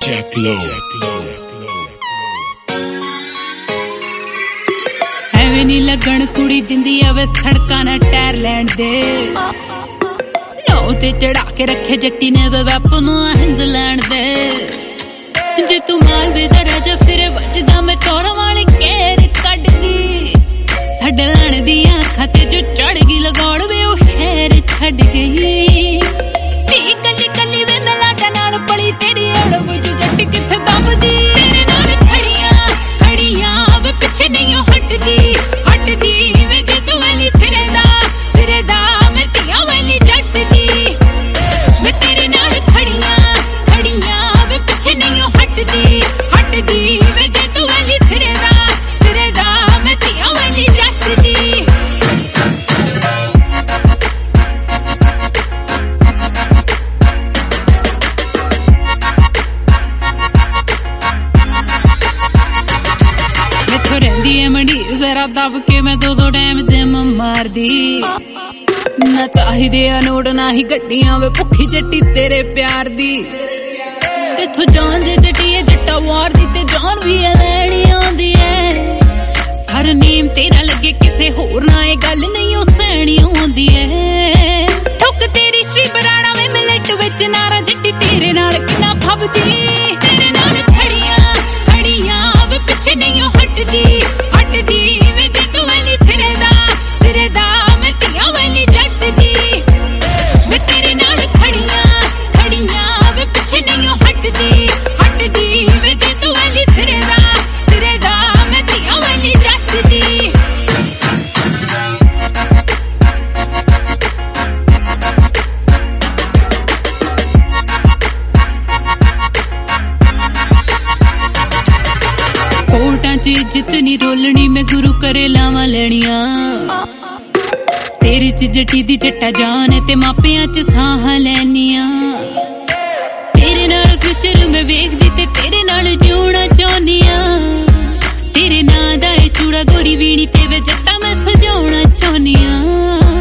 Check low. ਐਵੇਂ ਨੀ ਲੱਗਣ ਕੁੜੀ ਦਿੰਦੀ ਆਵੇ ਸੜਕਾਂ ਨਾ ਟਾਇਰ ਲੈਣ ਦੇ ਨੌ ਤੇ ਚੜਾ ਕੇ ਰੱਖੇ ਜੱਟੀ ਨੇ ਵੇ ਬਾਪ ਨੂੰ ਹੰਦ ਲੈਣ ਦੇ ਜੇ ਤੂੰ ਮਾਲਵੇ ਦਾ ਰਾਜਾ ਫਿਰੇ ਵੱਜਦਾ ਮੈਂ ਟੋਰਾਂ ਵਾਲੀ ਕੇਰ ਕੱਢਦੀ ਛੱਡ ਲੈਣ ਦੀਆਂ ਅੱਖਾਂ ਤੇ ਜੋ ਚੜ ਗਈ ਲਗਾਉਣ ਵੇ ਉਹ ਸ਼ਹਿਰ ਛੱਡ ਗਈ ਨੀ ਕੱਲੀ ਕੱਲੀ ਵੇ ਮੈਂ ਲਾਟਾਂ ਨਾਲ ਪਲੀ ਤੇਰੀ ਅੜ ਵਿੱਚ ਜੱਟੀ ਕਿੱਥੇ ਦਬਦੀ ਤੇਰੇ ਨਾਲ ਖੜੀਆਂ ਵੇ ਪਿੱਛੇ ਨਹੀਂ ਹਟਦੀ ਵੇ ਜੇ ਤੂੰ ਵਾਲੀ ਸਿਰੇ ਦਾ ਮੈਂ ਧੀਆਂ ਵਾਲੀ ਜੱਟ ਦੀ ਮੈਂ ਤੇਰੇ ਨਾਲ ਖੜੀਆਂ ਵੇ ਪਿੱਛੇ ਨਹੀਂ ਹਟਦੀ ਵੇ ਜੇ ਤੂੰ ਵਾਲੀ ਸਿਰੇ ਦਾ ਮੈਂ ਧੀਆਂ ਵਾਲੀ ਜੱਟ ਦੀ ਰਹਿੰਦੀ ਐ ਮੰਡੀ ਜ਼ਰਾ ਦਬ ਕੇ ਮੈਂ ਦੋ ਟਾਈਮ ਜਿਮ ਮਾਰਦੀ ਨਾ ਚਾਹੀਦੇ ਆ ਨੋਟ ਨਾ ਹੀ ਗੱਡੀਆਂ ਵੇ ਭੁੱਖੀ ਜੱਟੀ ਤੇਰੇ ਪਿਆਰ ਦੀ ਤੇਥੋਂ ਜਾਨ ਦੇ ਜੱਟੀ ਜੱਟਾ ਵਾਰ ਦੀ ਤੇ ਜਾਨ ਵੀ ਲੈਣੀ ਆਉਂਦੀ ਐ ਸਰ ਨੀਮ ਤੇਰਾ ਲੱਗੇ ਕਿਸੇ ਹੋਰ ਨਾ ਇਹ ਗੱਲ ਨਹੀਂ ਉਹ ਸਹਿਣੀ ਆਉਂਦੀ ਐ ਠੁੱਕ ਤੇਰੀ ਸ਼੍ਰੀ ਬਰਾੜਾ ਵੇ ਮਿਲਟ ਵਿੱਚ ਨਾਰਾ ਜੱਟੀ ਤੇਰੇ ਨਾਲ ਕਿੰਨਾ ਫੱਬਦੀ ਤੇਰੇ ਨਾਲ ਖੜੀਆਂ ਵੇ ਪਿੱਛੇ ਨਹੀਂ ਹਟਦੀ ਵੇ ਜੇ ਤੂੰ ਵਾਲੀ ਸਿਰੇ ਦਾ ਮੈਂ ਧੀਆਂ ਵਾਲੀ ਜੱਟ ਦੀ ਮੈਂ ਤੇਰੇ ਨਾਲ ਖੜੀਆਂ ਵੇ ਪਿੱਛੇ ਨਹੀਂ ਹਟਦੀ ਵੇ ਜੇ ਤੂੰ ਵਾਲੀ ਸਿਰੇ ਦਾ ਮੈਂ ਧੀਆਂ ਵਾਲੀ ਜੱਟ ਦੀ ਕੋਟਾਂ 'ਚ ਇੱਜ਼ਤ ਨੀ ਰੋਲਣੀ ਮੈਂ ਗੁਰੂ ਕਰੇ ਲਾਵਾਂ ਲੈਣੀਆਂ ਤੇਰੇ 'ਚ ਜੱਟੀ ਦੀ ਜੱਟਾ ਜਾਨ ਤੇ ਮਾਪਿਆਂ 'ਚ ਸਾਹ ਲੈਣੀਆਂ ਤੇਰੇ ਨਾਲ ਫਿਊਚਰ ਮੈਂ ਵੇਖਦੀ ਤੇ ਤੇਰੇ ਨਾਲ ਜਿਉਣਾ ਚਾਹੁੰਦੀ ਆ ਤੇਰੇ ਨਾਂ ਦਾ ਇਹ ਚੂੜਾ ਗੋਰੀ ਵੀਣੀ ਤੇ ਵੇ ਜੱਟਾ ਮੈਂ ਸਜਾਉਣਾ ਚਾਹੁੰਦੀ ਆ